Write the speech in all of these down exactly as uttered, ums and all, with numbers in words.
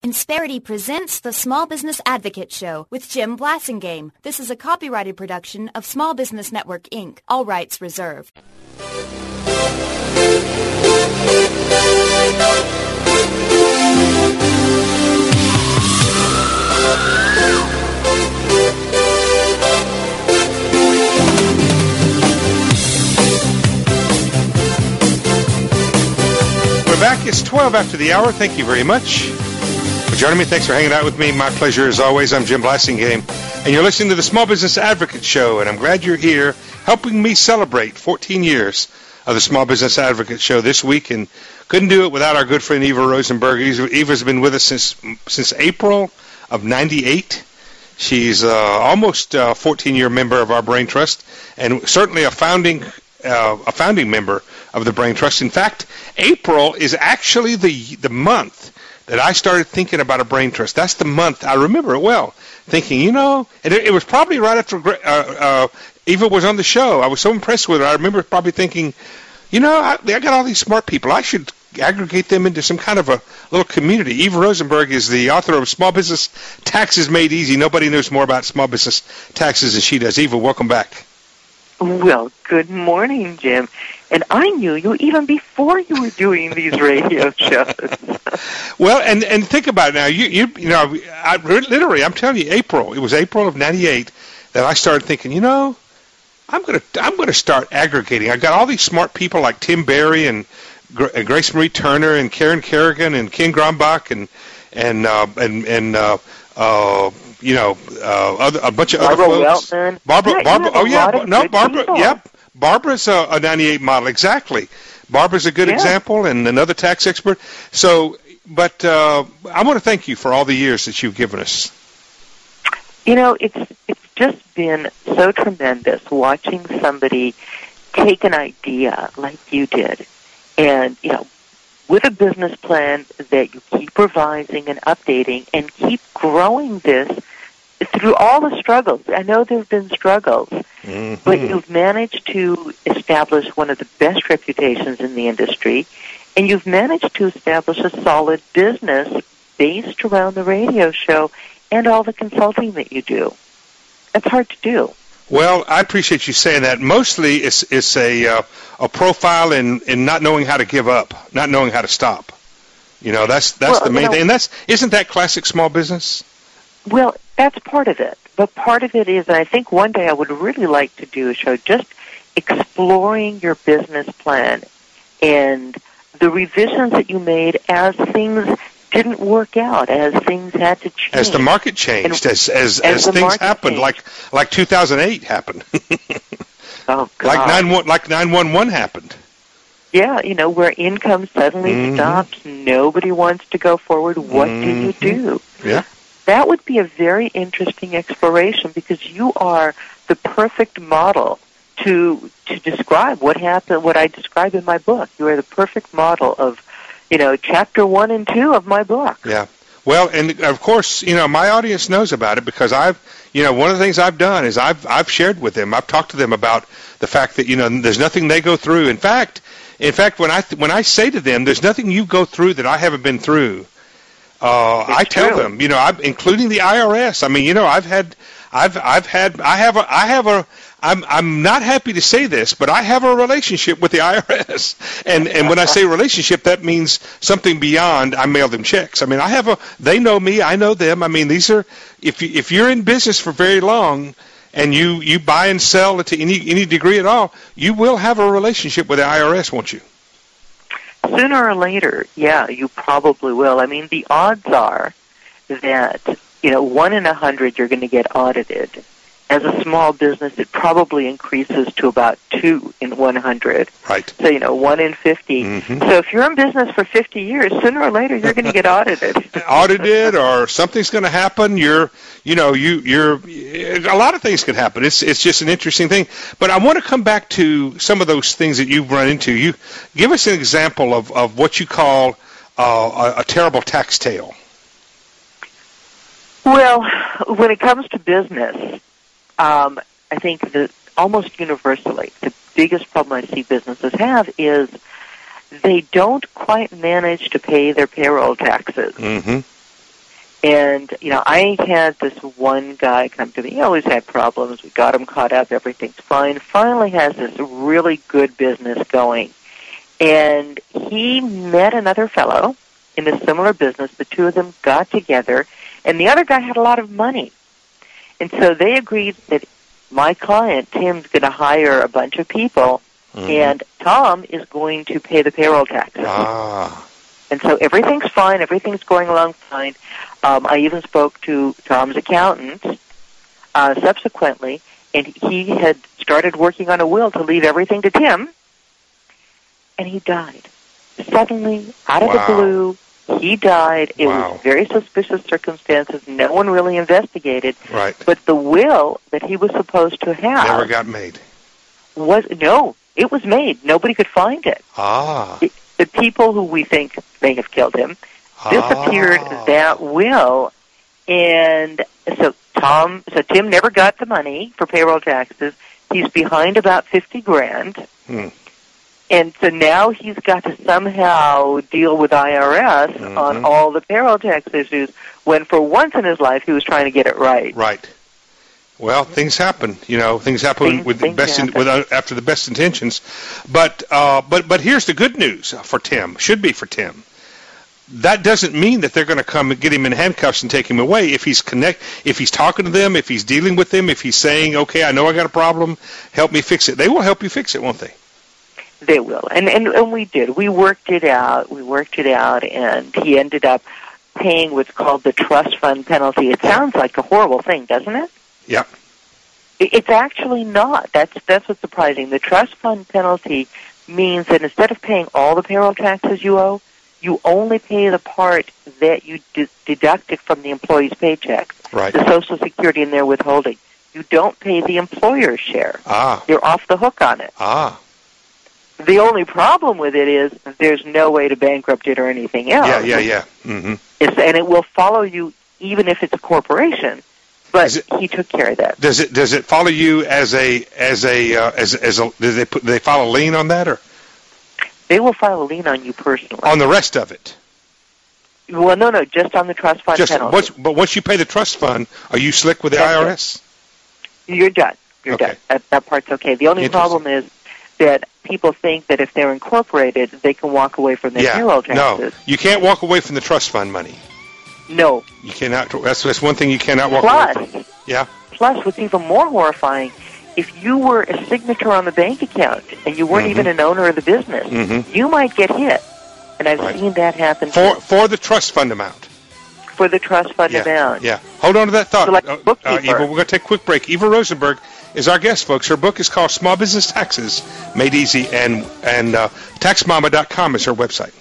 Insperity presents the Small Business Advocate Show with Jim Blasingame. This is a copyrighted production of Small Business Network, Incorporated. All rights reserved. We're back. It's twelve after the hour. Thank you very much for joining me. Thanks for hanging out with me. My pleasure as always. I'm Jim Blasingame, and you're listening to the Small Business Advocate Show, and I'm glad you're here helping me celebrate fourteen years of the Small Business Advocate Show this week, and couldn't do it without our good friend Eva Rosenberg. Eva's been with us since since April of ninety-eight. She's uh, almost a fourteen-year member of our Brain Trust, and certainly a founding uh, a founding member of the Brain Trust. In fact, April is actually the the month that I started thinking about a Brain Trust. That's the month, I remember it well, thinking, you know, and it, it was probably right after uh, uh, Eva was on the show. I was so impressed with her. I remember probably thinking, you know, I, I got all these smart people. I should aggregate them into some kind of a little community. Eva Rosenberg is the author of Small Business Taxes Made Easy. Nobody knows more about small business taxes than she does. Eva, welcome back. Well, good morning, Jim. And I knew you even before you were doing these radio shows. Well, and, and think about it now. You you you know, I, literally, I'm telling you, April. It was April of ninety-eight that I started thinking, you know, I'm gonna I'm gonna start aggregating. I got all these smart people like Tim Berry and, Gra- and Grace Marie Turner and Karen Kerrigan and Ken Grombach and and uh, and and uh, uh, you know uh, other, a bunch of Barbara other folks. Weltman. Barbara, yeah, Barbara. Oh yeah, no, Barbara. People. Yep. Barbara's a, a ninety-eight model, exactly. Barbara's a good yeah. example, and another tax expert. So, but uh, I want to thank you for all the years that you've given us. You know, it's it's just been so tremendous watching somebody take an idea like you did, and you know, with a business plan that you keep revising and updating, and keep growing this through all the struggles. I know there have been struggles, mm-hmm. but you've managed to establish one of the best reputations in the industry, and you've managed to establish a solid business based around the radio show and all the consulting that you do. That's hard to do. Well, I appreciate you saying that. Mostly it's, it's a, uh, a profile in, in not knowing how to give up, not knowing how to stop. You know, that's that's well, the main you know, thing. And that's isn't that classic small business? Well, that's part of it. But part of it is, and I think one day I would really like to do a show just exploring your business plan and the revisions that you made as things didn't work out, as things had to change. As the market changed, and, as as, as, as things happened, changed. like like two thousand eight happened. Oh, God. Like nine one like nine one one happened. Yeah, you know, where income suddenly mm-hmm. stops, nobody wants to go forward. What mm-hmm. do you do? Yeah. That would be a very interesting exploration because you are the perfect model to to describe what happened, what I describe in my book. You are the perfect model of, you know, chapter one and two of my book. Yeah. Well, and of course, you know, my audience knows about it because I've, you know, one of the things I've done is I've I've shared with them. I've talked to them about the fact that, you know, there's nothing they go through. In fact, in fact, when I when I say to them, there's nothing you go through that I haven't been through. Uh, I tell true. them, you know, I'm, including the I R S. I mean, you know, I've had, I've, I've had, I have a, I have a, I'm, I'm not happy to say this, but I have a relationship with the I R S. And, and when I say relationship, that means something beyond I mail them checks. I mean, I have a, they know me, I know them. I mean, these are, if you, if you're in business for very long and you, you buy and sell to any, any degree at all, you will have a relationship with the I R S, won't you? Sooner or later, yeah, you probably will. I mean, the odds are that, you know, one in a hundred you're going to get audited. As a small business, it probably increases to about two in one hundred. Right. So, you know, one in fifty. Mm-hmm. So if you're in business for fifty years, sooner or later you're going to get audited. Audited, or something's going to happen. You're, you know, you, you're, a lot of things can happen. It's, it's just an interesting thing. But I want to come back to some of those things that you've run into. You give us an example of, of what you call uh, a, a terrible tax tale. Well, when it comes to business, um, I think that almost universally the biggest problem I see businesses have is they don't quite manage to pay their payroll taxes. Mm-hmm. And, you know, I had this one guy come to me. He always had problems. We got him caught up. Everything's fine. Finally has this really good business going. And he met another fellow in a similar business. The two of them got together, and the other guy had a lot of money. And so they agreed that my client, Tim's going to hire a bunch of people, mm-hmm. and Tom is going to pay the payroll taxes. Ah. And so everything's fine. Everything's going along fine. Um, I even spoke to Tom's accountant uh, subsequently, and he had started working on a will to leave everything to Tim, and he died. Suddenly, out of wow. the blue, he died. It wow. was very suspicious circumstances. No one really investigated. Right. But the will that he was supposed to have never got made. Was no, it was made. Nobody could find it. Ah. It, the people who we think may have killed him disappeared ah. that will, and so Tom, so Tim never got the money for payroll taxes. He's behind about fifty grand, hmm. and so now he's got to somehow deal with I R S mm-hmm. on all the payroll tax issues. When for once in his life he was trying to get it right. Right. Well, things happen, you know. Things happen things, with things best, in, happen. with uh, after the best intentions, but uh, but but here's the good news for Tim. Should be for Tim. That doesn't mean that they're going to come and get him in handcuffs and take him away. If he's connect, if he's talking to them, if he's dealing with them, if he's saying, "Okay, I know I got a problem, help me fix it," they will help you fix it, won't they? They will, and and and we did. We worked it out. We worked it out, and he ended up paying what's called the trust fund penalty. It sounds like a horrible thing, doesn't it? Yeah. It's actually not. That's that's what's surprising. The trust fund penalty means that instead of paying all the payroll taxes you owe, you only pay the part that you de- deducted from the employee's paycheck, right. the Social Security and their withholding. You don't pay the employer's share. Ah. You're off the hook on it. Ah. The only problem with it is there's no way to bankrupt it or anything else. Yeah, yeah, yeah. Mm-hmm. It's, and it will follow you even if it's a corporation. But it, he took care of that. Does it does it follow you as a as a uh, as as a do they put do they file a lien on that, or they will file a lien on you personally on the rest of it? Well, no, no, just on the trust fund just penalty. Once, but once you pay the trust fund, are you slick with the That's I R S? It. You're done. You're okay. done. That, that part's okay. The only problem is that people think that if they're incorporated, they can walk away from their yeah. payroll taxes. No, you can't walk away from the trust fund money. No. You cannot. That's, that's one thing you cannot walk Plus, away from. Yeah. Plus, what's even more horrifying, if you were a signature on the bank account and you weren't mm-hmm. even an owner of the business, mm-hmm. you might get hit. And I've right. seen that happen. For too. for the trust fund amount. For the trust fund yeah. amount. Yeah. Hold on to that thought. So like uh, bookkeeper. uh, Eva, we're going to take a quick break. Eva Rosenberg is our guest, folks. Her book is called Small Business Taxes Made Easy, and and uh, tax mama dot com is her website.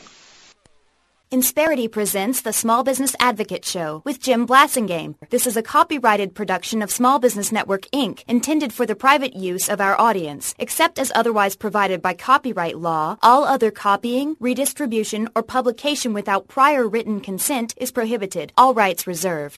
Insperity presents the Small Business Advocate Show with Jim Blasingame. This is a copyrighted production of Small Business Network, Incorporated, intended for the private use of our audience. Except as otherwise provided by copyright law, all other copying, redistribution, or publication without prior written consent is prohibited. All rights reserved.